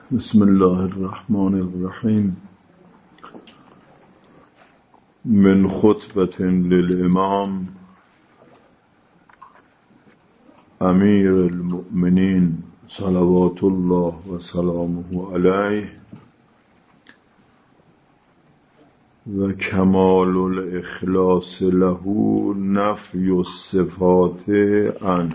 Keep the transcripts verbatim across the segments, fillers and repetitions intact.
بسم الله الرحمن الرحیم. من خطبة للإمام امیر المؤمنین صلوات الله و سلامه علیه و کمال الاخلاص له نفی الصفات عنه.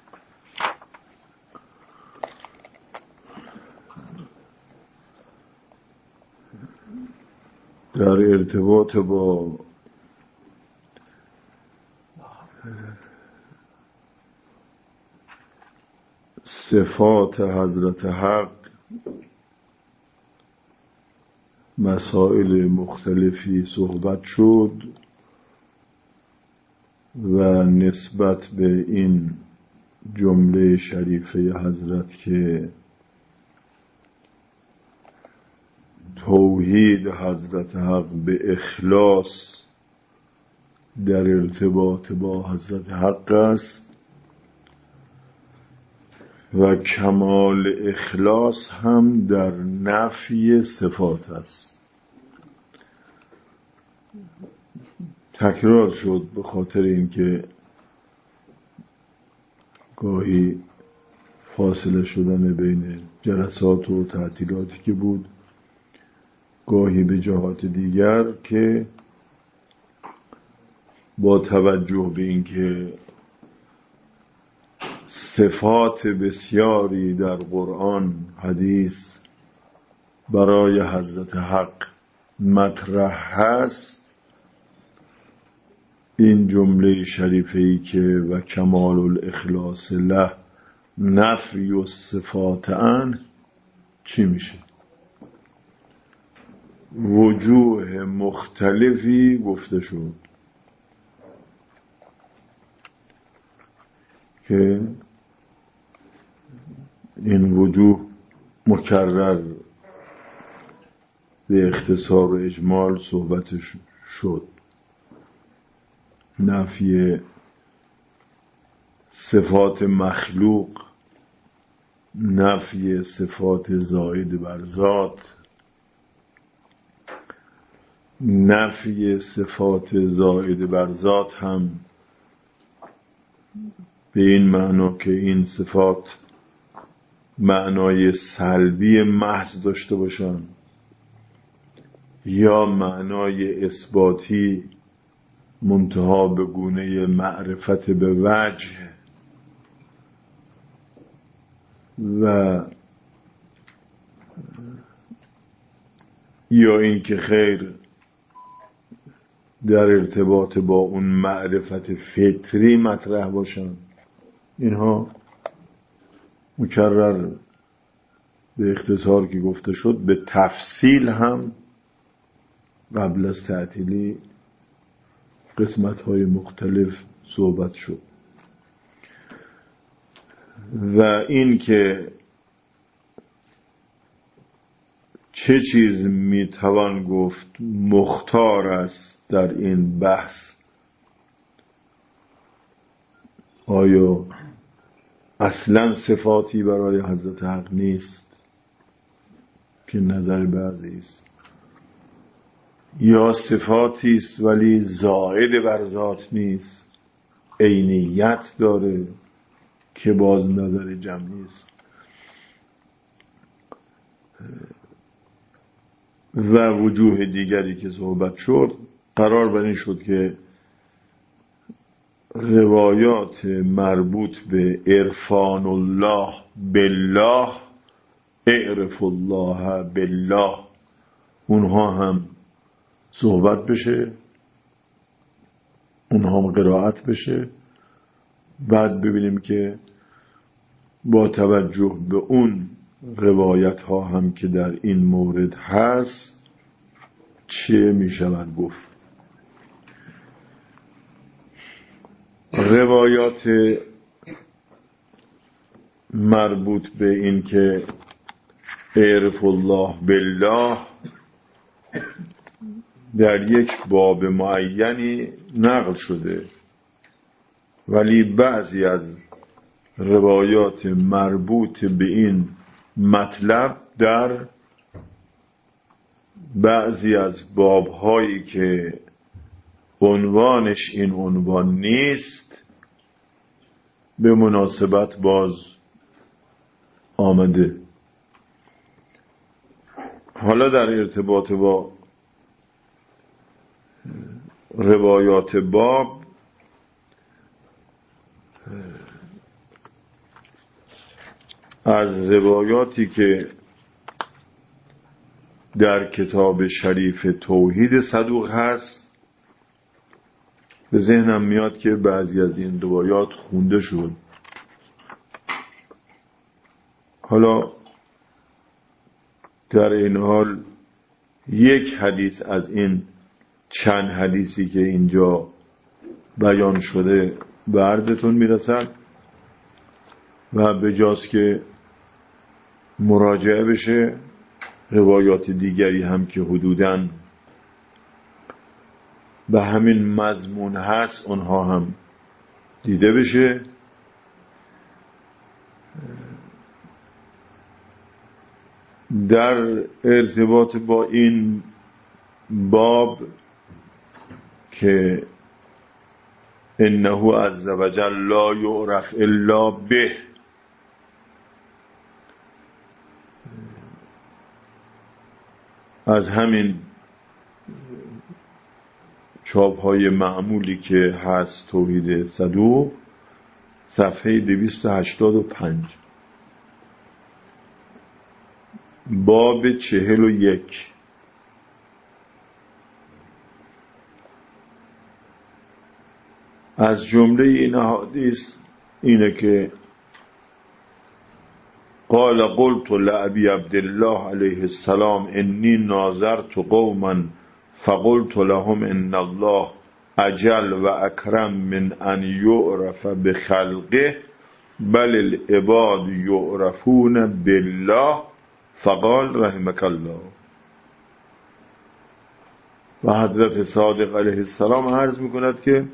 در ارتباط با صفات حضرت حق مسائل مختلفی صحبت شد و نسبت به این جمله شریفه حضرت که توحید حضرت حق به اخلاص در ارتباط با حضرت حق است و کمال اخلاص هم در نفی صفات است. تکرار شد به خاطر اینکه گاهی فاصله شدن بین جلسات و تعطیلاتی که بود، گاهی به جهات دیگر که با توجه به اینکه صفات بسیاری در قرآن حدیث برای حضرت حق مطرح هست، این جمله شریفه‌ای که و کمال الاخلاص له نفی الصفات عنه چی میشه؟ وجوه مختلفی گفته شد که این وجوه مکرر به اختصار و اجمال صحبتش شد. نفی صفات مخلوق، نفی صفات زائد بر ذات، نفی صفات زائد بر ذات هم به این معنا که این صفات معنای سلبی محض داشته باشن یا معنای اثباتی منتها به گونه معرفت به وجه و یا این که خیر در ارتباط با اون معرفت فطری مطرح باشن. اینها مکرر به اختصار که گفته شد به تفصیل هم قبل از تعطیلی قسمت‌های مختلف صحبت شد و این که چه چیز میتوان گفت مختار است در این بحث، آیا اصلا صفاتی برای حضرت حق نیست که نظر بعضی است، یا صفاتی است ولی زائد بر ذات نیست، عینیت داره که باز نظر جمعی است. و وجوه دیگری که صحبت شد قرار بر این شد که روایات مربوط به عرفان الله بالله، اعرف الله بالله، اونها هم صحبت بشه، اونها هم قرائت بشه، بعد ببینیم که با توجه به اون روایت ها هم که در این مورد هست چه می شود گفت. روایات مربوط به این که اعرف الله بالله در یک باب معینی نقل شده، ولی بعضی از روایات مربوط به این مطلب در بعضی از بابهایی که عنوانش این عنوان نیست به مناسبت باز آمده. حالا در ارتباط با روایات باب از روایاتی که در کتاب شریف توحید صدوق هست به ذهنم میاد که بعضی از این روایات خونده شد. حالا در این حال یک حدیث از این چند حدیثی که اینجا بیان شده به عرضتون میرسد و به جاست که مراجعه بشه روایات دیگری هم که حدوداً به همین مضمون هست اونها هم دیده بشه. در ارتباط با این باب که انه عز وجل لا یعرف الا به، از همین چاپ های معمولی که هست توحید صدوق صفحه دویست و هشتاد و پنج باب چهل و یک از جمله این احادیث اینه که قال قلت لأبي عبد الله علیه السلام انی ناظرت قوما فقلت لهم ان الله اجل و اکرم من ان یعرف بخلقه بل العباد یعرفون بالله فقال رحمك الله. و حضرت صادق علیه السلام عرض میکند که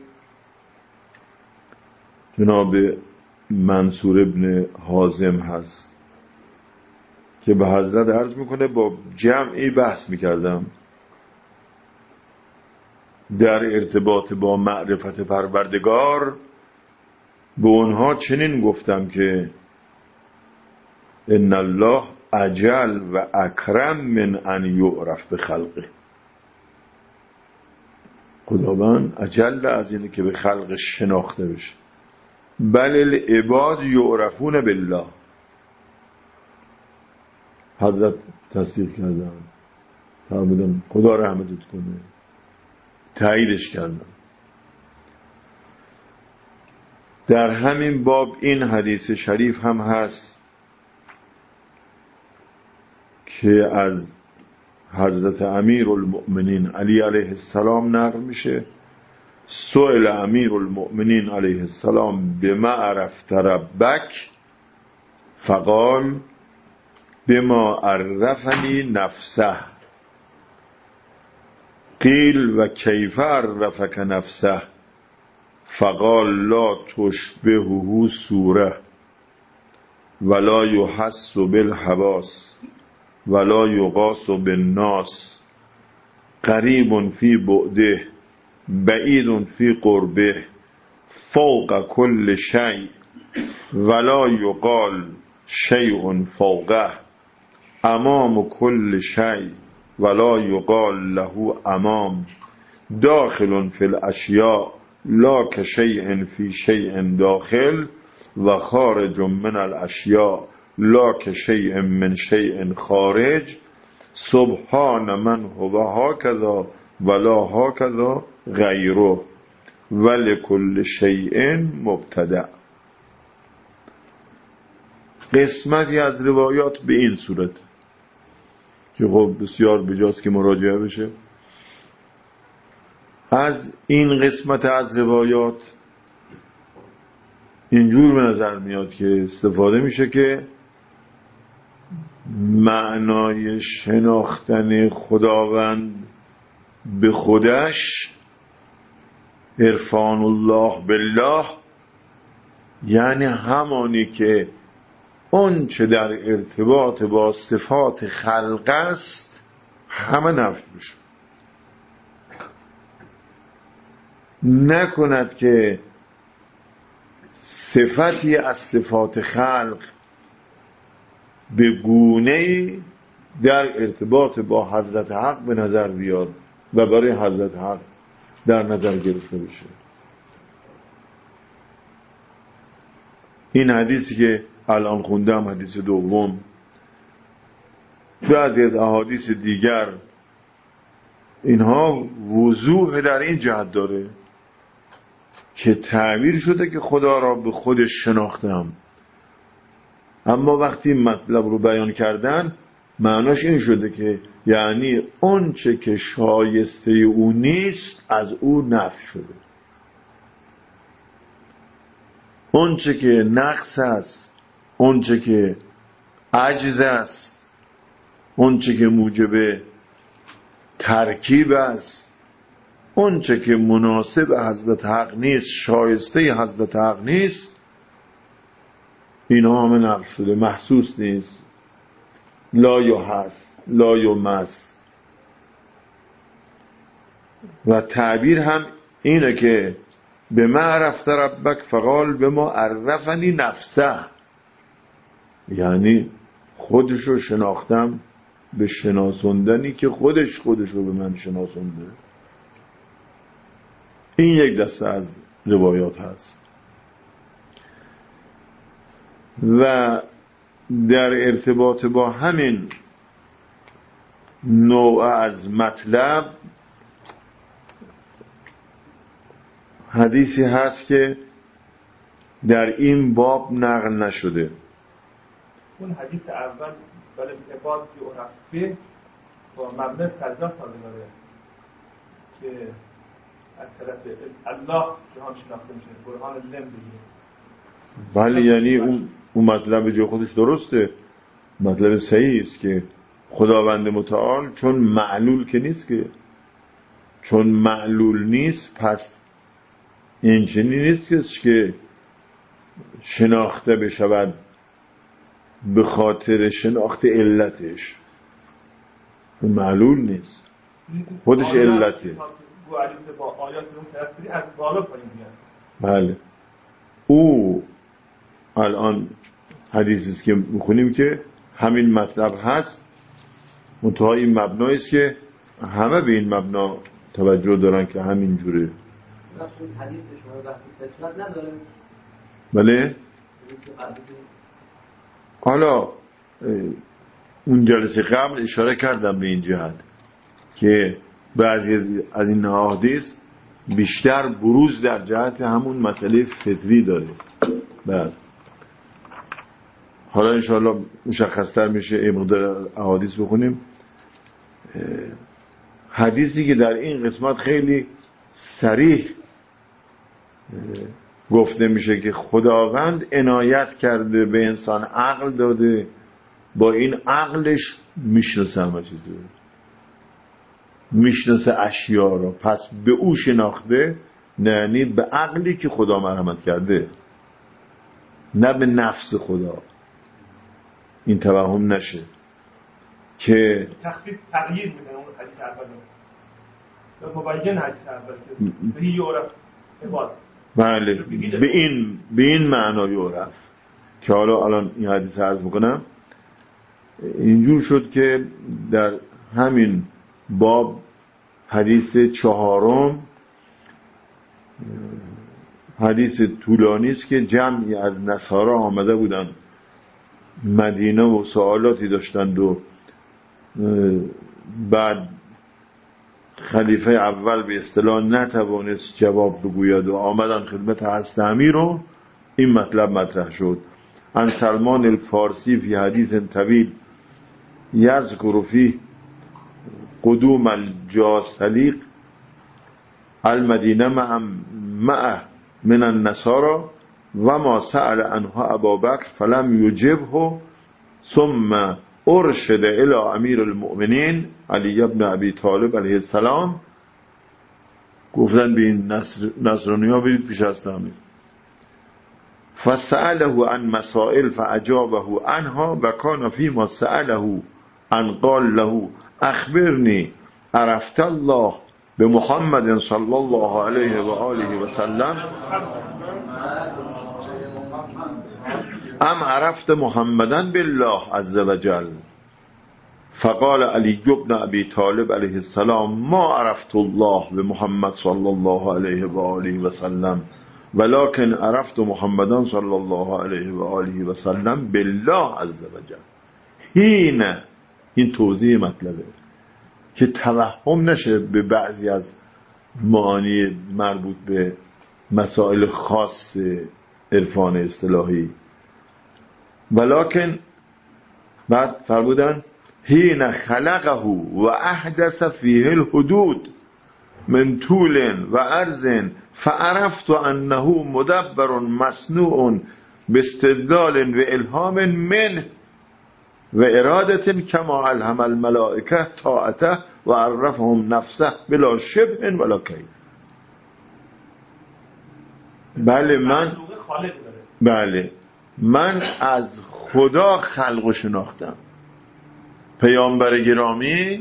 جناب منصور ابن حازم هست که به حضرت عرض میکنه با جمعی بحث میکردم در ارتباط با معرفت پروردگار، به اونها چنین گفتم که ان الله اجل و اکرم من ان یعرف به خلقه، خداوند اجل از اینه که به خلقش شناخته بشه، بل العباد یعرفون بالله. حضرت تصدیق کردن، فرمودن خدا رحمتت کنه، تاییدش کردن. در همین باب این حدیث شریف هم هست که از حضرت امیر المؤمنین علی علیه السلام نقل میشه سئل امیر المؤمنین علیه السلام بما عرفت ربک فقال بما عرفنی نفسه قیل و کیف عرفک نفسه فقال لا تشبهه صوره ولا یحس بالحواس ولا یقاس بالناس قریب فی بعده بعید فی قربه فوق کل شیء ولا یقال شیء فوقه امام کل شیء ولا یقال له امام داخل فی الاشیاء لا کشیء فی شیء داخل و خارج من الاشیاء لا کشیء من شیء خارج سبحان من هو هکذا ولا هکذا غیره ولکل شیء مبتدأ. قسمتی از روایات به این صورت که خب بسیار بجاست که مراجعه بشه. از این قسمت از روایات اینجور به نظر میاد که استفاده میشه که معنای شناختن خداوند به خودش، عرفان الله بالله، یعنی همانی که اون چه در ارتباط با صفات خلق است همه نفی میشه. نکند که صفتی از صفات خلق به گونه‌ای در ارتباط با حضرت حق به نظر بیاد و برای حضرت حق در نظر گرفته بشه. این حدیثی که الان خوندم، حدیث دوم، بعضی از احادیث دیگر، اینها وضوح در این جهت داره که تعبیر شده که خدا را به خودش شناختم، اما وقتی مطلب رو بیان کردن معناش این شده که یعنی اون چه که شایسته او نیست از او نفی شده، اون چه که نقص است، اون چه که عجز است، اون چه که موجب ترکیب است، اون چه که مناسب حضرت حق نیست، شایسته حضرت حق نیست، اینا همه نقص شده، محسوس نیست، لا یحس لا یمس. و تعبیر هم اینه که به ما عرفت ربک فقال به ما عرفنی نفسه، یعنی خودشو شناختم به شناسوندنی که خودش خودشو به من شناسونده. این یک دسته از روایات هست. و در ارتباط با همین نوع از مطلب حدیثی هست که در این باب نقل نشده. اون حدیث اول ولی عباد که اونفه با مبنی تجربه داره که از طرف الله جهان شناخته میشه، برهان لم بگیره. بله، یعنی اون اون مطلب جو خودش درسته، مطلب صحیح است که خداوند متعال چون معلول که نیست، که چون معلول نیست پس این چنین نیست که شناخته بشود به خاطر شناخت علتش، معلول نیست، خودش علته. با آیات اون تفسیری از بالا پایین میاد. بله، او الان حدیثی است که میخونیم که همین مطلب هست، منتها این مبنایی است که همه به این مبنا توجه دارن که همین جوره. حدیث شما بحث فطرت نداره؟ بله. حالا اون جلسه قبل اشاره کردم به این جهت که بعضی از این احادیث بیشتر بروز در جهت همون مسئله فطری داره. بله، حالا انشاءالله مشخص‌تر میشه. این مقدار احادیث بخونیم. حدیثی که در این قسمت خیلی صریح گفته میشه که خداوند عنایت کرده به انسان، عقل داده، با این عقلش میشناسه همه چیزو، میشناسه اشیا رو، پس به او شناخته، یعنی به عقلی که خدا مرحمت کرده، نه به نفس خدا. این توهم نشه که تخفیف تغییر میده اون حدیث اول و مبین حدیث اول که به یورف عباد. بله، به این به این معنای یورف که حالا الان این حدیث عرض میکنم. اینجور شد که در همین باب حدیث چهارم، حدیث طولانی است که جمعی از نصارا آمده بودند مدینه و سوالاتی داشتند و بعد خلیفه اول به اصطلاح نتوانست جواب بگوید و آمدن خدمت حضرت امیر و این مطلب مطرح شد. عن سلمان الفارسی فی حدیث طویل یذکر فیه قدوم الجاثلیق المدینه مع مع من النصارى و ما سأل عنها ابابکر فلم یجبه ثم ارشد الى امیر المؤمنین علی ابن ابی طالب علیه السلام. گفتن به این نصرانی ها برید پیش از امیر، فسأله عن مسائل فأجابه عنها و کان فيما سأله عن قال له اخبرني عرفت الله بمحمد صلى الله عليه و آله و سلم ام عرفت محمدا بالله عز وجل. فقال علی بن ابی طالب علیه السلام ما عرفت الله بمحمد صلی الله علیه و آله و سلم ولكن عرفت محمدا صلی الله علیه و آله و سلم بالله عز وجل. هین این توضیح مطلبه که توهم نشه به بعضی از معانی مربوط به مسائل خاص عرفان اصطلاحی. ولكن بعد فرمودن حين خلقه و احدث فيه الحدود من طول و عرض فعرفت انه مدبر مصنوع باستدلال و الهام من و اراده کما الهم الملائکه طاعته و عرفهم نفسه بلا شبه ولا کیف. بله من بله من از خدا خلق و شناختم. پیامبر گرامی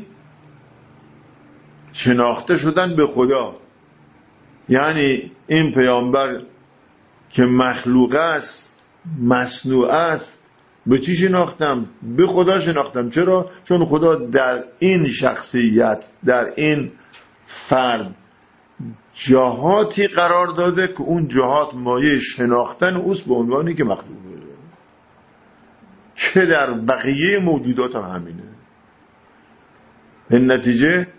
شناخته شدن به خدا، یعنی این پیامبر که مخلوق است مصنوع است به چی شناختم؟ به خدا شناختم. چرا؟ چون خدا در این شخصیت در این فرد جهاتی قرار داده که اون جهات مایه شناختن اوست به عنوانی که مخلوق بوده، که در بقیه موجودات هم همینه. این نتیجه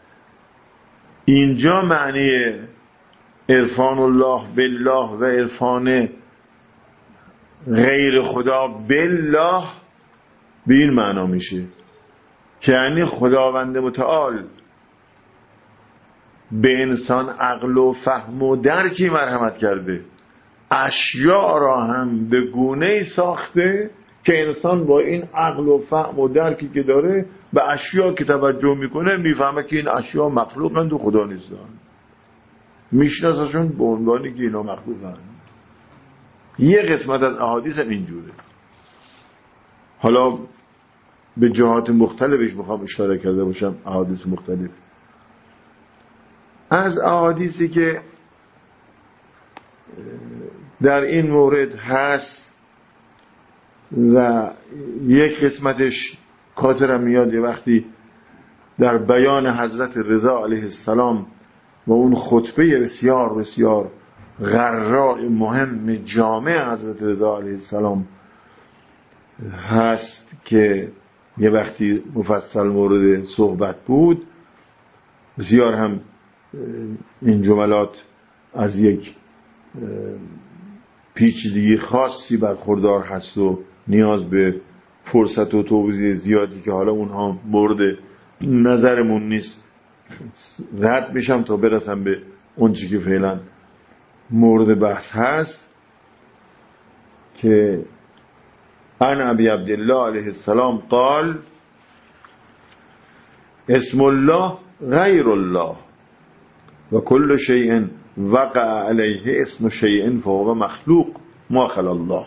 اینجا معنی عرفان الله بالله و عرفان غیر خدا بالله به این معنا میشه که یعنی خداوند متعال به انسان عقل و فهم و درکی مرحمت کرده، اشیاء را هم به گونه‌ای ساخته که انسان با این عقل و فهم و درکی که داره به اشیاء که توجه میکنه میفهمه که این اشیاء مخلوقند و خدا نیستن، میشناسشون به عنوانی که اینا مخلوقند. یه قسمت از احادیث هم اینجوره. حالا به جهات مختلفش میخوام اشاره کرده باشم، احادیث مختلف. از احادیثی که در این مورد هست و یک قسمتش خاطرم میاد یه وقتی در بیان حضرت رضا علیه السلام و اون خطبه بسیار بسیار غراء مهم جامع حضرت رضا علیه السلام هست که یه وقتی مفصل مورد صحبت بود، بسیار هم این جملات از یک پیچیدگی خاصی برخوردار هست و نیاز به فرصت و توضیح زیادی که حالا اونها مورد نظرمون نیست رد میشم تا برسم به اون چی که فعلا مورد بحث هست. که عن ابی عبدالله علیه السلام قال اسم الله غیر الله و کل شیء وقع علیه اسم شیء فهو مخلوق ما خلا الله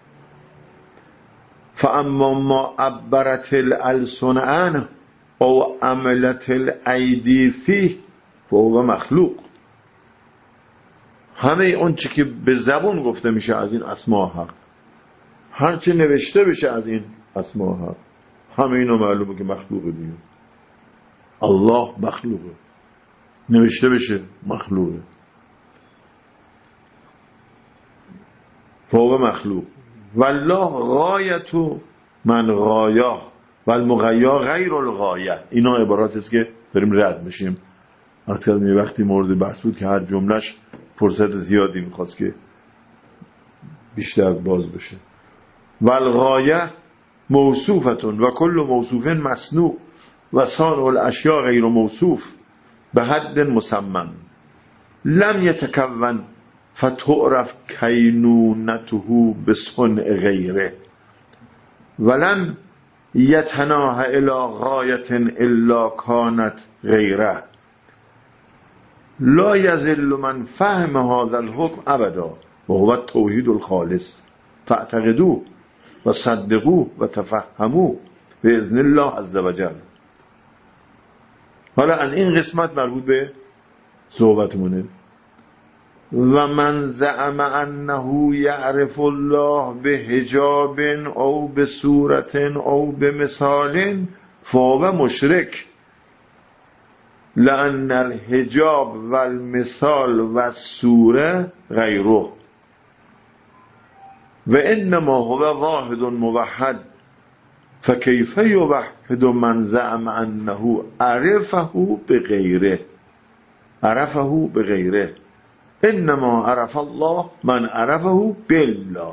فاما ما عبرت الالسن عنه او عملت الایدی فیه فهو مخلوق. همه اون چی که به زبون گفته میشه از این اسماء حق، هر چی نوشته بشه از این اسماء حق، همه اینا معلومه که مخلوقه دیگه. الله مخلوقه، نوشته بشه مخلوقه، فهو مخلوق. والله غایت من غایه و المغیا غیر الغایه. اینا عبارات است که بریم رد بشیم. وقتی وقتی مورد بحث بود که هر جملهش فرصت زیادی میخواست که بیشتر باز بشه. والغایه موصوفتون و کل موصوف مصنوع و صانع الاشیاء غیر موصوف به حد مسمم لم یتکون فتعرف کینونته به صنع غیره ولم یتناها الی غایت الا کانت غیره لا یذل من فهم هذا الحکم ابدا و هو التوحید الخالص فاعتقدوه و صدقوه و تفهموه باذن الله عز وجل. حالا از این قسمت مربوط به صحبتمونه. و من زعم انه یعرف الله به حجاب او به صورت او به مثال فهو مشرک، لأن الحجاب و المثال و الصوره غیره و انما هو واحد موحد فکیف یوحد من زعم انه عرفه بغیره عرفه بغیره انما عرف الله من عرفه بالله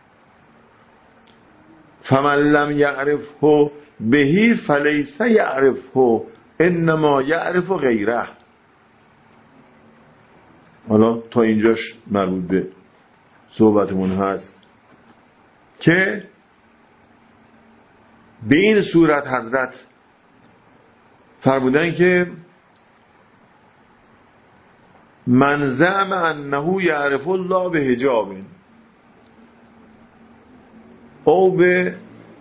فمن لم یعرفه بهی فلیس یعرفه انما یعرف غیره. حالا تا اینجاش مربوط به صحبتمون هست که به این صورت حضرت فرمودن که من زعم انه یعرف الله به حجاب او به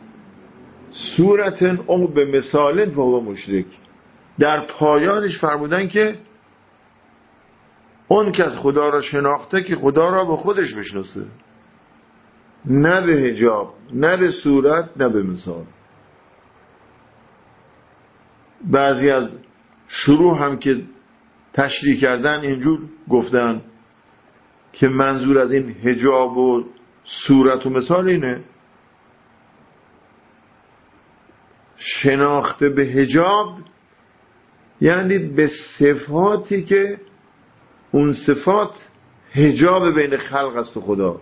صورت او به مثال فهو مشرک. در پایانش فرمودن که اون که از خدا را شناخته که خدا را به خودش بشناسه، نه به حجاب، نه به صورت، نه به مثال. بعضی از شروع هم که تشریح کردن اینجور گفتن که منظور از این حجاب و صورت و مثال اینه شناخته به حجاب، یعنی به صفاتی که اون صفات حجاب بین خلق است و خدا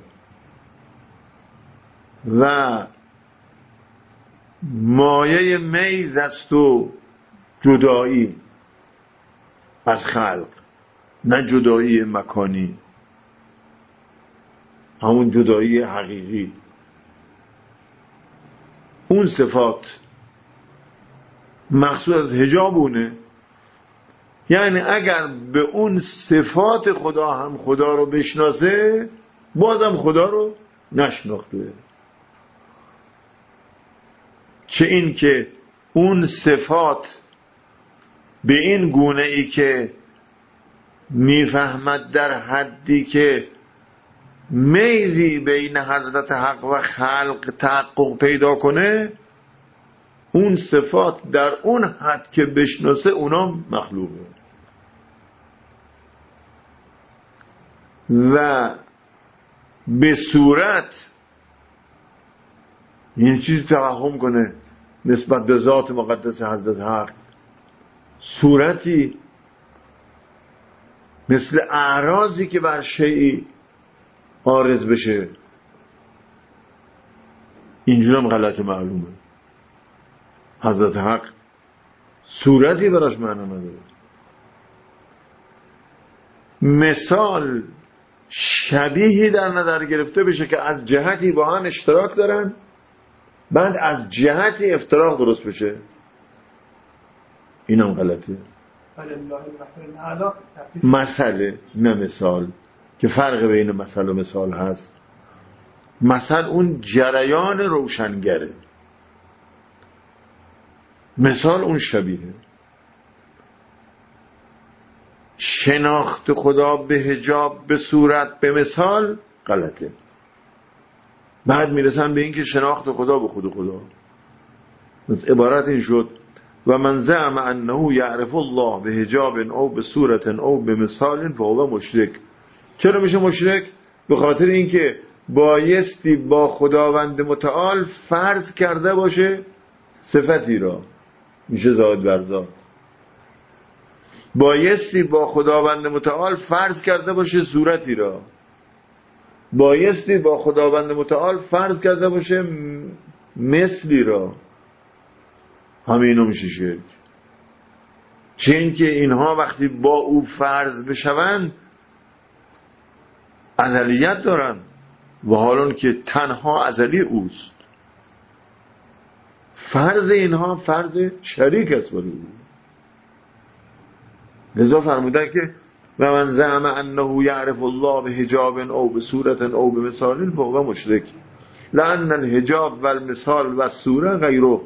و مایه میز است و جدایی از خلق، نه جدایی مکانی، همون جدایی حقیقی. اون صفات مقصود از حجاب اونه، یعنی اگر به اون صفات خدا هم خدا رو بشناسه بازم خدا رو نشناخته. چه این که اون صفات به این گونه ای که میفهمد در حدی که میزی بین حضرت حق و خلق تحقق پیدا کنه، اون صفات در اون حد که بشناسه اونا مخلوقه. و به صورت این چیزی توهم کنه نسبت به ذات مقدس حضرت حق، صورتی مثل اعراضی که بر شیئی عارض بشه، اینجور هم غلط معلومه. حضرت حق صورتی براش معنا نداره. مثال شبیهی در نظر گرفته بشه که از جهتی با هم اشتراک دارن، بعد از جهتی افتراق درست بشه، اینم غلطه. مسئله نه مثال، که فرق بین مثل و مثال هست. مثل اون جریان روشنگره، مثال اون شبیه. شناخت خدا به حجاب، به صورت، به مثال غلطه. بعد میرسن به این که شناخت خدا به خود خدا. از عبارت این شد و من زعم انه یعرف الله به حجاب او به صورت او به مثال فهو مشرک. چرا میشه مشرک؟ به خاطر اینکه بایستی با خداوند متعال فرض کرده باشه صفتی را، میشه زائد بر ذات. بایستی با خداوند متعال فرض کرده باشه صورتی را، بایستی با خداوند متعال فرض کرده باشه مثلی را. همینو میشه شرک. چون که اینها وقتی با او فرض بشوند ازلیت دارن و حالون که تنها ازلی اوست. فرض اینها فرض شریک است برای او. لذا فرمودن که و من زعم انه یعرف الله به حجاب او به صورت او به مثال فهو مشرک لان الحجاب و المثال و الصوره غیره.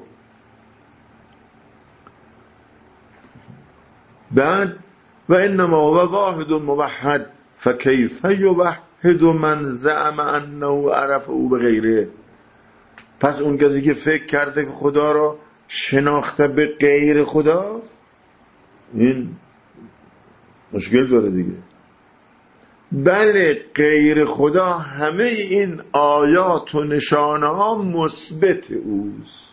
بعد و انما هو واحد موحد فکیف یوحد من زعم انه عرف او به غیره. پس اون کسی که فکر کرده که خدا رو شناخته به غیر خدا، این مشکل داره دیگه. بله غیر خدا همه این آیات و نشانه ها مثبت اوست،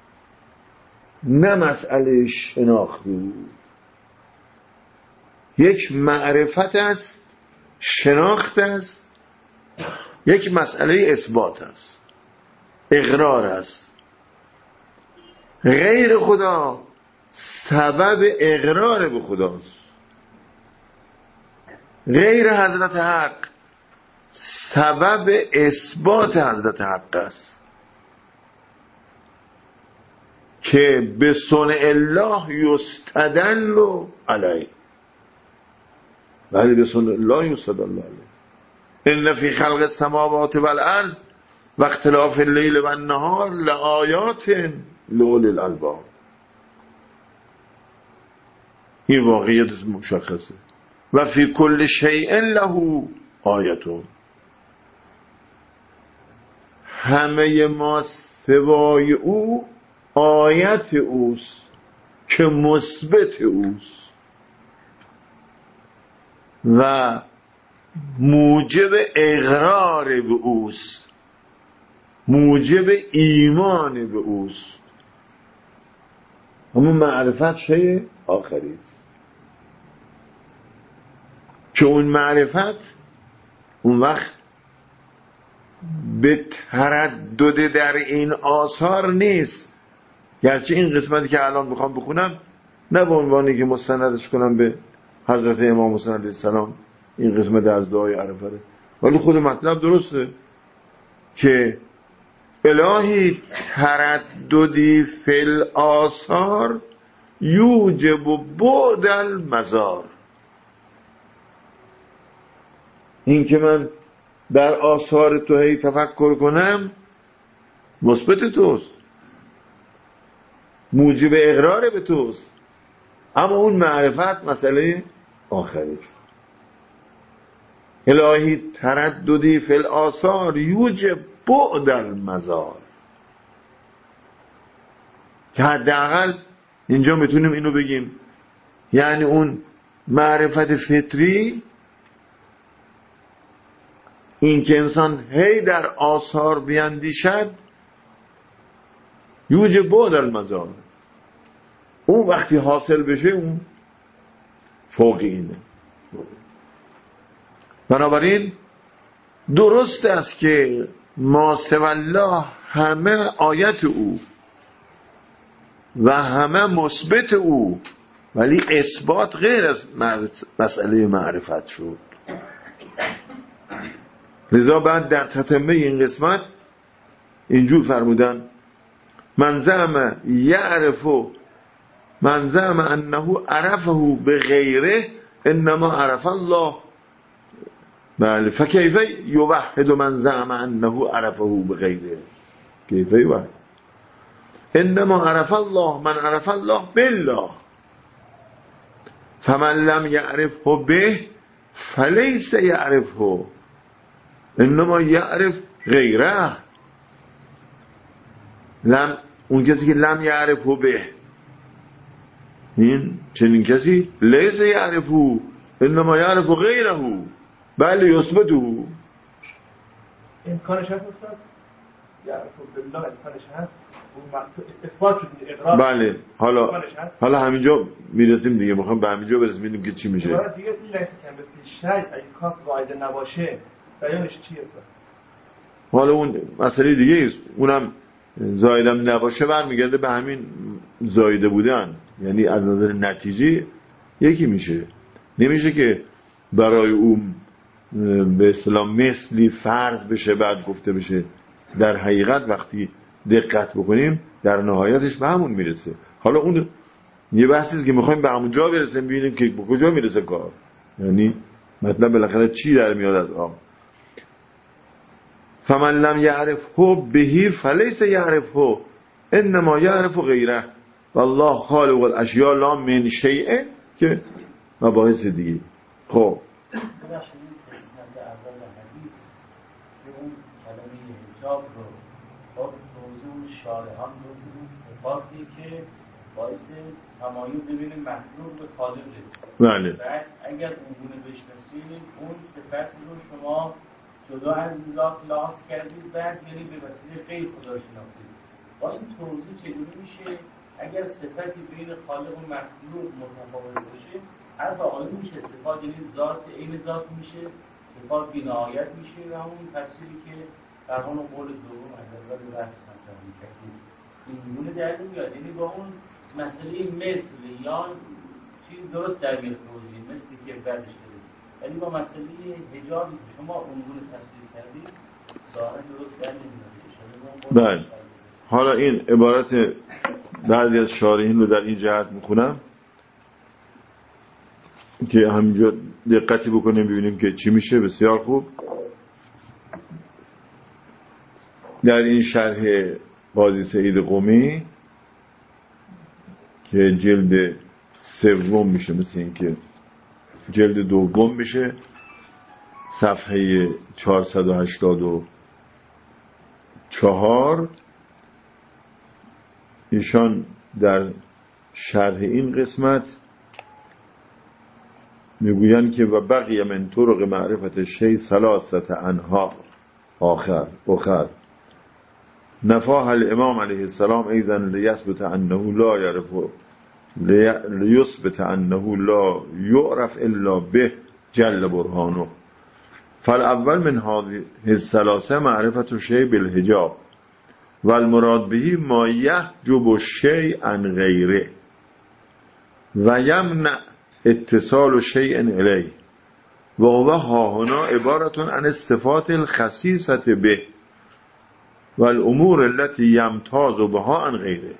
نه مسئله شناخت او. یک معرفت است، شناخت است، یک مسئله اثبات است، اقرار است. غیر خدا سبب اقرار به خداست، غیر حضرت حق سبب اثبات حضرت حق است که به صنع الله یستدل علیه. ولی به صنع الله یستدل علیه. ان فی خلق السماوات والارض و اختلاف اللیل و النهار لآیات لأولی الالباب. این واقعیت مشخصه. و فی کل شیء له آیتون. همه ما سوای او آیت اوست که مثبت اوست و موجب اقرار به اوست، موجب ایمان به اوست. همون معرفت شیء آخری است که اون معرفت اون وقت به تردد در این آثار نیست. گرچه این قسمتی که الان میخوام بخونم نه به عنوانی که مستندش کنم به حضرت امام حسین علیه السلام، این قسمت از دعای عرفه، ولی خود مطلب درسته که الهی ترددی فی الآثار یوجب بعد المزار. این که من در آثار تو هی تفکر کنم مثبت توست، موجب اقرار به توست، اما اون معرفت مسئله آخری است. الهی ترددی فی الآثار یوجب بعد المزار، که حداقل اینجا میتونیم اینو بگیم، یعنی اون معرفت فطری، این که انسان هی در آثار بیندیشد، یوجب بعد المزار، اون وقتی حاصل بشه اون فوق اینه. بنابراین درست است که ما سوی الله همه آیت او و همه مثبت او، ولی اثبات غیر از مسئله معرفت شد. لذا بعد در تتمه این قسمت اینجور فرمودن من زعم یعرفو من زعم انه عرفه به غیره انما عرف الله. بله فکیف یوحد من زعم انه عرفه به غیره. کیف یوحد؟ انما عرف الله من عرف الله بالله فمن لم یعرفه به فلیس یعرفه انما یعرف غیره. لم، اون کسی که لم یعرفه به، این چنین کسی لیس یعرفه انما یعرف غیره بله یثبته. امکانش هست استاد؟ یعرف بالله امکانش هست؟ اثبات شد اقرار. بله حالا حالا همینجا میرسیم دیگه، میخوام به همینجا برسیم ببینیم که چی میشه. برای دیگه این لحظه که به شیء اگه کاف قاعده نباشه بیانش چیه؟ حالا اون مسئله دیگه است، اونم زایدم نباشه برمیگرده به همین زایده بودن، یعنی از نظر نتیجه یکی میشه. نمیشه که برای اون به اصطلاح مثلی فرض بشه بعد گفته بشه. در حقیقت وقتی دقت بکنیم در نهایتش به همون میرسه. حالا اون یه بحثیست که میخوایم به همون جا برسیم، ببینیم که به کجا میرسه کار. یعنی مطلب بالاخره چی در میاد از آب؟ فمن لم یعرفه بهی فلیس یعرفه انما یعرف غیره والله خالق الاشیاء لا من شیء که مباحث دیگه. خب حجاب رو با موضوع شارحان رو اون صفاتی که باعث تمایز بین مخلوق به خالقه. بله. بعد اگر اونگونه بشناسید اون صفت رو شما جدا از ذات لحاظ کردید، بعد یعنی به وسیله غیر خدا شناختید. با این توضیح چگونه میشه اگر صفتی بین خالق و مخلوق متفاوت باشه حرف آقایی میشه صفات یعنی ذات عین ذات میشه، صفات بی‌نهایت میشه و همون تفسیری که در همون قول دوم از اول بحث مطرح می‌کردیم این گونه در میاد. یعنی با اون مسئله مثل یا چیز درست در میاد توضیح مثلی که بعدش داریم، ولی با مسئله حجابی که شما اون گونه تفسیر کردید ظاهرا درست در نمیاد. بله. حالا این عبارت بعضی از شارحین رو در این جهت میخونم که همینجا دقتی بکنیم ببینیم که چی میشه. بسیار خوب. در این شرح قاضی سعید قمی که جلد سوم میشه، مثل این که جلد دوم میشه، صفحه چهارصد و هشتاد و چهار، ایشان در شرح این قسمت میگویند که و بقیه من طرق معرفت شیء ثلاثه انها آخر اخر نفاها الامام علیه السلام ایضا لیثبت انه لا یعرف لیثبت انه لا یعرف الا به جل برهانه. فالاول من هذه الثلاثه معرفت الشیء بالحجاب والمراد به ما یحجب الشیء عن غیره و یمنع اتصال شیء الیه و هو ها هنا عبارت عن الصفات الخصیصه به والامور التي یمتاز بها عن غیره،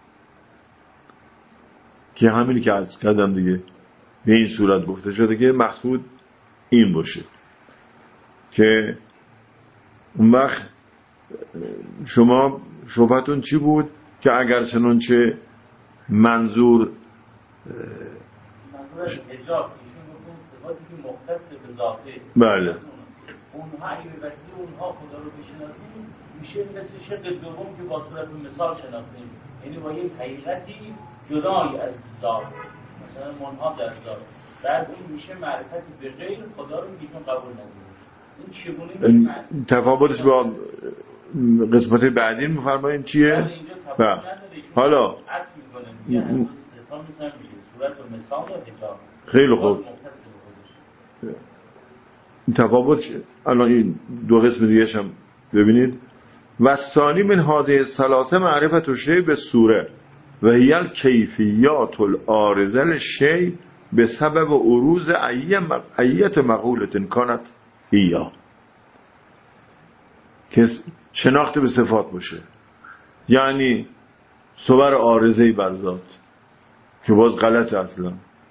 که همینی که عرض کردم دیگه به این صورت گفته شده که مقصود این باشه که اون وقت شما شبهتون چی بود که اگر چنانچه منظور منظور از حجاب ایشون گفتن صفاتی که مختص به ذاته، بله اونها اگه به وسیله اونها خدا رو بشناسیم میشه مثل شق دوم که با صورت مثال شناختیم، یعنی با یک حقیقتی جدای از ذات مثلا منحاز از ذات، بعد این میشه معرفت به غیر خدا رو ایشون قبول نداره. این چگونه تفاوتش با قسمت بعدی میفرمایید چیه؟ بله. حالا خیلی خوب تفاوت الان این دو قسم دیگه هم ببینید. و ثانی من هذه الثلاثه معرفت الشیء به صوره و هی الکیفیات العارضه للشیء بسبب عروض ایت مقولة کانت هیا، که شناخت به صفات باشه، یعنی صور عارضه‌ای بر ذات که باز غلط اصلا.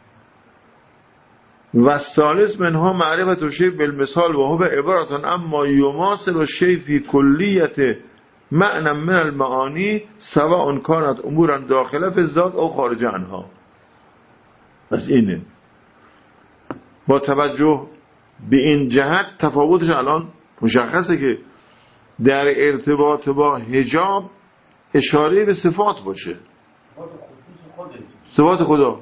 و ثالث منها معرفت الشیء بالمثال و هو عبارت اما یماثل الشیء فی کلیت معنی من المعانی سواء کانت امورا داخله فی الذات او خارج عنها. بس اینه با توجه به این جهت تفاوتش الان مشخصه که در ارتباط با حجاب اشاره به صفات باشه، صفات خدا،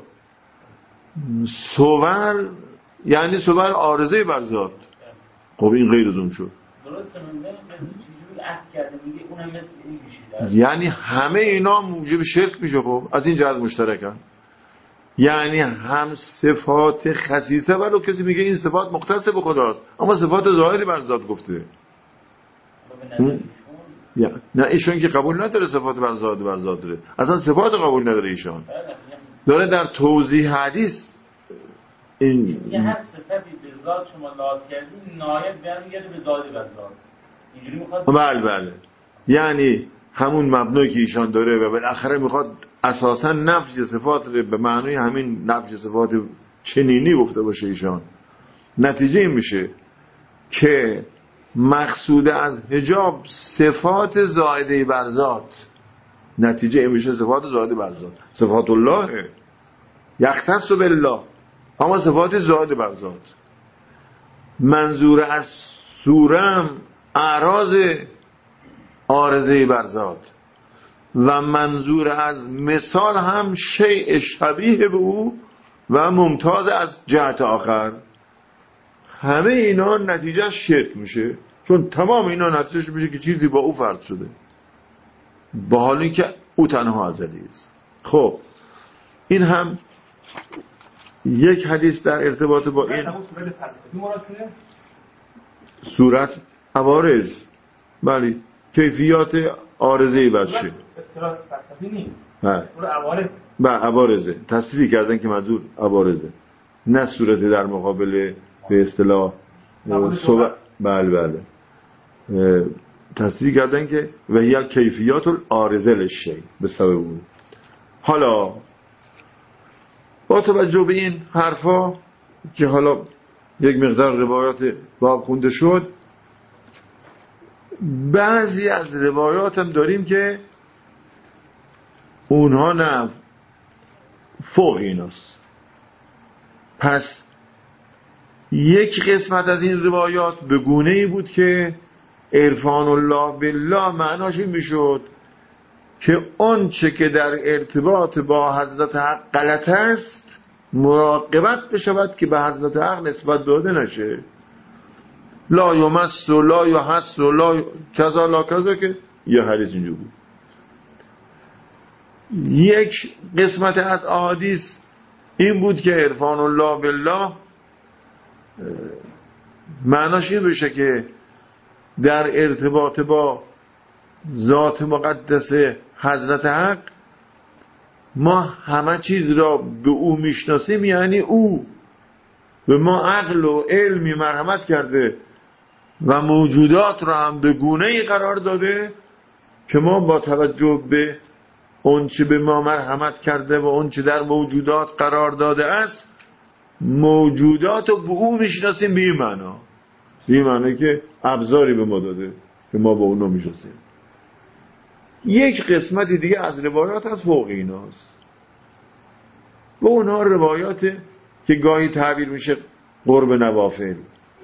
صور یعنی صور عارضه بر ذات. خب این غیر از اون شد. درسته من چجوری عهد کرده میگه اونم مثل این میشه، یعنی همه اینا موجب شرک میشه. خب از این جهت مشترکن، یعنی هم صفات خصیصه ولو کسی میگه این صفات مختص به خداست اما صفات ظاهری بر ذات گفته. یا نه ایشون که قبول نداره صفات بر ذات بر ذات داره، اصلا صفات قبول نداره ایشون. داره در توضیح حدیث این یه هر صفتی به ذات شما لحاظ کردین نهایت برمیگرده به ذات بر ذات. اینجوری میخواد بله بله، یعنی همون مبنایی که ایشان داره و بالاخره میخواد اساسا نفی صفات رو به معنای همین نفی صفات چنینی گفته باشه ایشان، نتیجه این میشه که مقصود از حجاب صفات زائده بر ذات، نتیجه این میشه صفات زائده بر ذات، صفات الله یختص بالله، اما صفات زائده بر ذات. منظور از سورم اعراض عارضه بر ذات و منظور از مثال هم شیء شبیه به او و ممتاز از جهت آخر. همه اینا نتیجه شرک میشه، چون تمام اینا نتیجه میشه که چیزی با او فرض شده، با حالی که او تنها ازلی است. خب این هم یک حدیث در ارتباط با این صورت عوارض، بله، کیفیات عارضه‌ای بچه به عوارضه تصریح کردن که منظور عوارضه، نه صورت در مقابل به اصطلاح صورت. بله بله تصریح کردن که و هی کیفیات العارضه للشیء به سبب اون. حالا با توجه به این حرفا که حالا یک مقدار روایات باب خونده شد، بعضی از روایات هم داریم که اونها نه فوق ایناست. پس یک قسمت از این روایات به گونه‌ای بود که عرفان الله بالله معناش این میشد که اون چه که در ارتباط با حضرت حق غلط است مراقبت بشود که به حضرت حق نسبت داده نشه. لا یمس و لا یحس و لا کذا لا کذا، که یه حدیث اینجا بود. یک قسمت از احادیث این بود که عرفان الله بالله معناش این بشه که در ارتباط با ذات مقدس حضرت حق ما همه چیز را به او میشناسیم، یعنی او به ما عقل و علمی مرحمت کرده و موجودات را هم به گونه‌ای قرار داده که ما با توجه به اون چه به ما مرحمت کرده و اون چه در موجودات قرار داده است موجودات رو به او میشناسیم، به این معنا، به این معنی که ابزاری به ما داده که ما با اونو میشناسیم. یک قسمت دیگه از روایات از فوق ایناست و اونها روایات که گاهی تعبیر میشه قرب نوافل،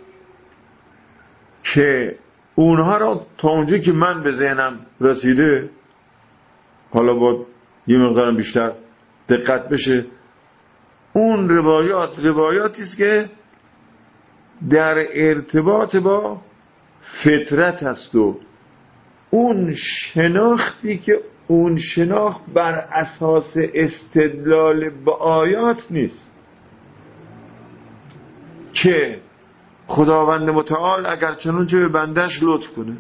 که اونها را تا اونجا که من به ذهنم رسیده، حالا با یه مقدارم بیشتر دقت بشه، اون روایات روایاتی است که در ارتباط با فطرت هست و اون شناختی که اون شناخت بر اساس استدلال به آیات نیست، که خداوند متعال اگر چنانچه به بندش لطف کنه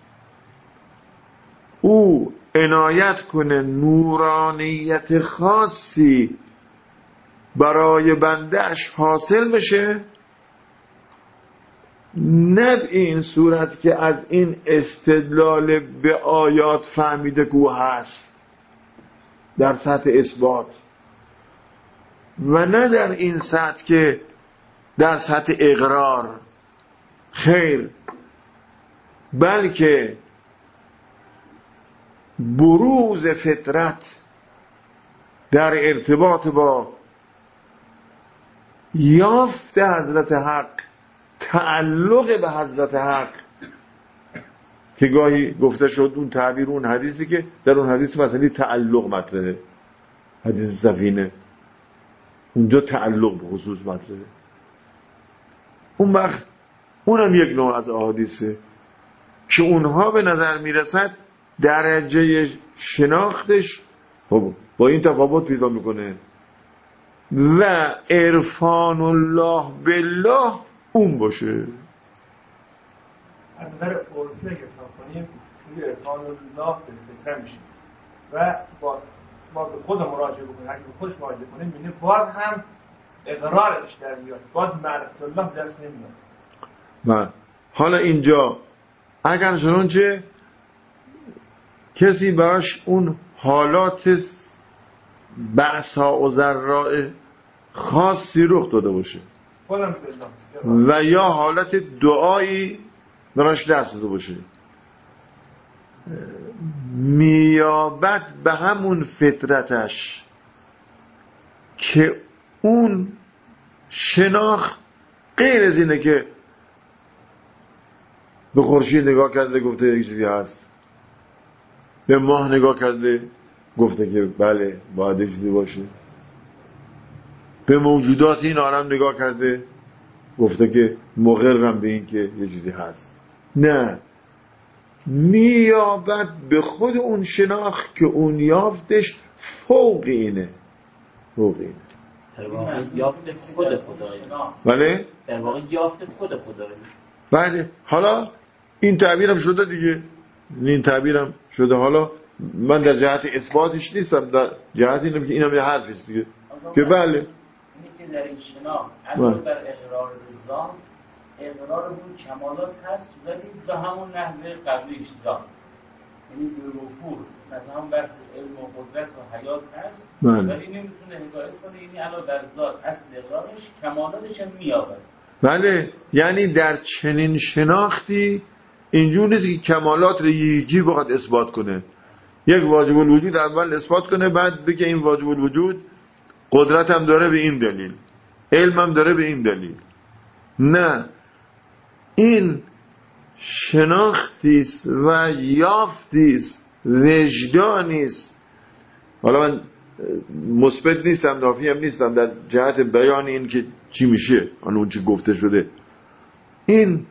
او عنایت کنه نورانیت خاصی برای بندش حاصل بشه، نه این صورت که از این استدلال به آیات فهمیده که او هست در سطح اثبات، و نه در این سطح که در سطح اقرار، خیر، بلکه بروز فطرت در ارتباط با یافت حضرت حق، تعلق به حضرت حق، که گاهی گفته شد اون تعبیر اون حدیثی که در اون حدیث مثلا تعلق مطرحه، حدیث سفینه، اونجا تعلق به خصوص مطرحه. اون وقت اونم یک نوع از احادیثه که اونها به نظر میرسد درجه شناختش خب با این تفاوت پیدا میکنه و عرفان الله بالله اون باشه. از نظر عرفی اگه حساب کنیم توی عرفان الله به میشه و با ما به خود مراجعه بکنیم، اگه به خودش مراجعه کنیم میبینیم باز هم اقرارش در میاد، باز معرفت الله دست نمیاد. و حالا اینجا اگر چنانچه کسی براش اون حالات بأسا و ضراء خاصی رخ داده باشه و یا حالت دعایی براش دست داده باشه، میابد به همون فطرتش که اون شناخت غیر از اینه که به خورشید نگاه کرده گفته یک چیزی هست، به ماه نگاه کرده گفته که بله باید یک چیزی باشه، به موجودات این عالم نگاه کرده گفته که مقرم به این که یه چیزی هست. نه، میابد به خود اون شناخت که اون یافتش فوق اینه، فوق اینه در واقع یافت خود خدایی. بله؟ در واقع یافت خود خدایی. بله. حالا این تعبیرم شده دیگه، این تعبیرم شده. حالا من در جهت اثباتش نیستم، در جهت اینم که اینم یه حرفیست دیگه که بله اینی که در این شناخت علاوه بر اقرار رضا، اقرار اون کمالات هست ولی به همون نحوه قبلیش داد، یعنی به وفور مثلا هم بحث علم و قدرت و حیات هست ولی نمیتونه حکایت کنه، یعنی علاوه بر ذات اصل اقرارش کمالاتش هم میابد. بله، یعنی در چنین شناختی اینجور نیست که کمالات رو یکی بخواد اثبات کنه، یک واجب الوجود اول اثبات کنه بعد بگه این واجب الوجود قدرت هم داره به این دلیل، علم هم داره به این دلیل. نه، این شناختیست و یافتیست، وجدانیست. حالا من مثبت نیستم، نافی هم نیستم در جهت بیان این که چی میشه، اون چی گفته شده. این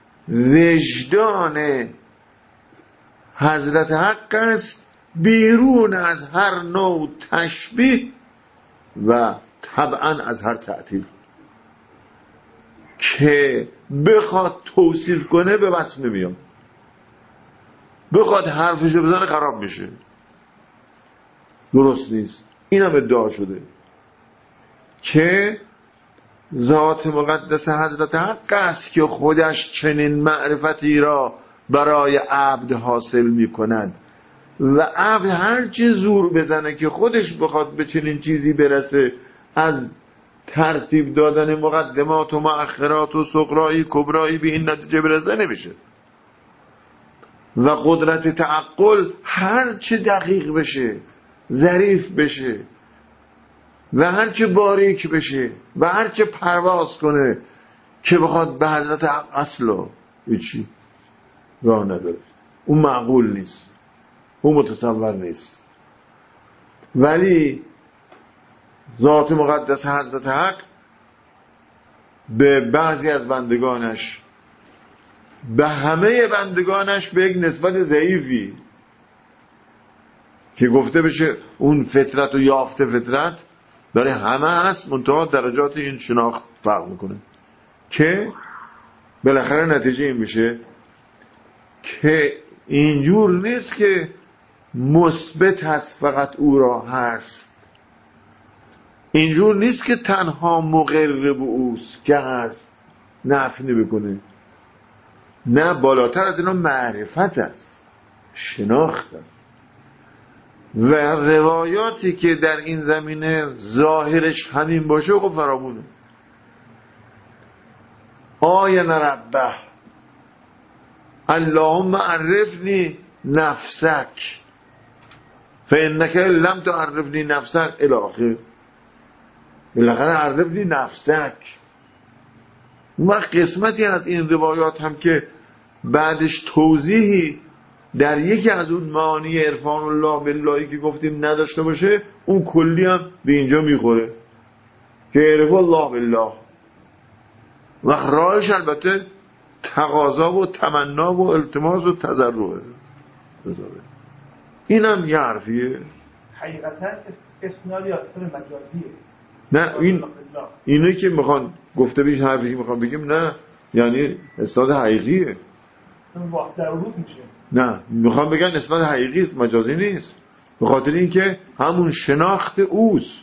وجدان حضرت حق است بیرون از هر نوع تشبیه و طبعا از هر تعطیل که بخواد توصیف کنه به وصف نمیاد، بخواد حرفشو بزنه خراب میشه، درست نیست. اینم ادعا شده که ذات مقدس حضرت حق است که خودش چنین معرفتی را برای عبد حاصل میکند و عبد هر چه زور بزنه که خودش بخواد به چنین چیزی برسه، از ترتیب دادن مقدمات و مؤخرات و صغرایی کبرایی به این نتیجه برسه نمیشه. و قدرت تعقل هر چه دقیق بشه، ظریف بشه و هر چه باریک بشه و هر چه پرواز کنه که بخواد به حضرت اصلا هیچی راه نداره، اون معقول نیست، اون متصور نیست. ولی ذات مقدس حضرت حق به بعضی از بندگانش، به همه بندگانش به یک نسبت ضعیفی که گفته بشه اون فطرت و یافته فطرت برای همه هست، منتها درجات این شناخت فرق میکنه که بالاخره نتیجه این میشه که اینجور نیست که مثبت هست فقط او را هست، اینجور نیست که تنها مقر به اوست که هست نفی نمیکنه، نه، بالاتر از اینا معرفت است، شناخت است. و روایاتی که در این زمینه ظاهرش همین باشه خب فرامونه. آین ربه اللهم عرفنی نفسک فانک لم تعرفنی نفسک الی آخر. بالاخره عرفنی نفسک. و قسمتی از این روایات هم که بعدش توضیحی در یکی از اون معانی عرفان الله باللهی که گفتیم نداشته باشه، اون کلی هم به اینجا میخوره که عرف الله بالله و راهش البته تقاضا و تمنا و التماس و تضرعه. اینم یه حرفیه حقیقتا اسنادی اصلا مجازیه. نه، این اینه که میخوان گفته بیش حرفی که میخوان بگیم، نه یعنی اسناد حقیقیه، در روز میشه. نه، میخوام بگن اسناد حقیقی است، مجازی نیست، به خاطر اینکه همون شناخت اوست،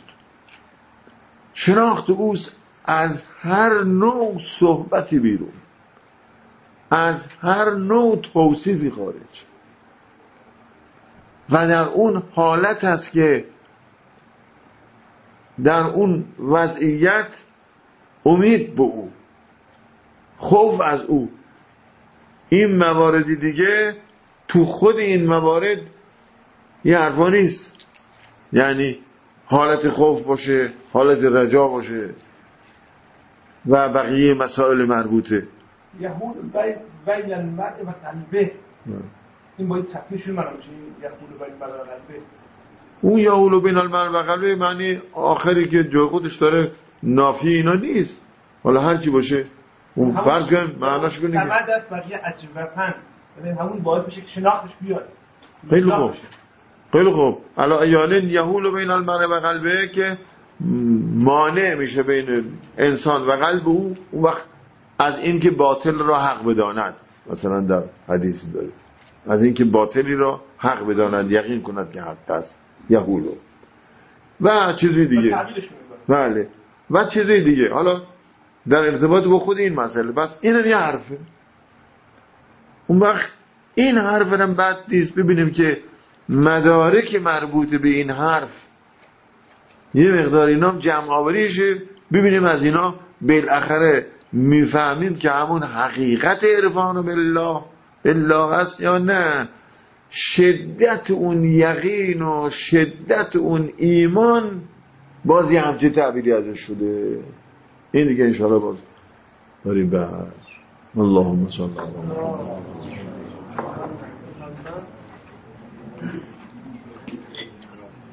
شناخت اوست از هر نوع صحبتی بیرون، از هر نوع توصیفی خارج، و در اون حالت است که در اون وضعیت امید به او، خوف از او. این مواردی دیگه تو خود این موارد یه حرفا نیست، یعنی حالت خوف باشه، حالت رجا باشه و بقیه مسائل مربوطه. یهود بین المرء و قلبه، این باید تفکیش من باشه. یهود بین المرء و قلبه، اون یهود بین المرء و قلبه معنی آخری که جای خودش داره نافی اینا نیست، حالا هر چی باشه اون فرض کن معناش کنه که سمد است بقیه عجبتن، یعنی همون باید بشه که شناختش بیاد. خیلی خوب، خیلی خوب. الان ایالین یهول بین المرء و قلبه که مانع میشه بین انسان و قلب او، اون وقت از این که باطل را حق بداند، مثلا در حدیثی داره از این که باطلی را حق بداند یقین کند که حق است، یهولو و چیزی دیگه. بله و چیزی دیگه. حالا در ارتباط با خود این مسئله بس این هم یه حرفه. اون وقت این حرف هم بد نیست ببینیم که مدارک مربوط به این حرف یه مقدار اینا هم جمع آوریشه، ببینیم از اینا بالاخره میفهمیم که همون حقیقت عرفان بالله بالله هست یا نه. شدت اون یقین و شدت اون ایمان باز یه همچه تعبیری ازش شده. این دیگه انشاءالله باز داریم بر اللهم صل علی محمد.